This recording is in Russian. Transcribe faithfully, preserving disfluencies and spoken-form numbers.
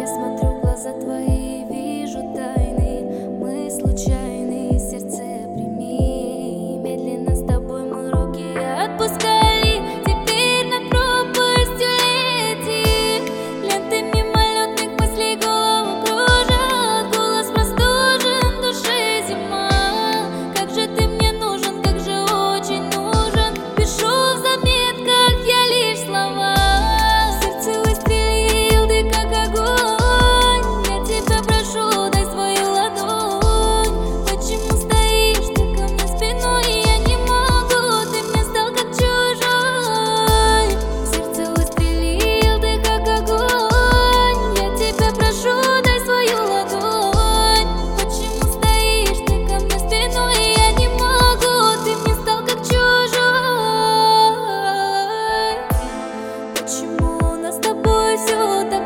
Я смотрю в глаза твои, вижу тайны, мы случайны, сердце прими. Медленно с тобой мы руки отпускали, теперь над пропастью лети. Ленты мимолетных мыслей голову кружат, голос простужен, душе зима. Как же ты мне нужен, как же очень нужен, пишу в заметках я лишь слова. Сердце выстрелил, ты как огонь, я тебя прошу, дай свою ладонь. Почему стоишь ты ко мне спиной, я не могу, ты мне стал как чужой. Сердце выстрелил, ты как огонь, я тебя прошу, дай свою ладонь. Почему стоишь ты ко мне спиной, я не могу, ты мне стал как чужой. Почему у нас с тобой все так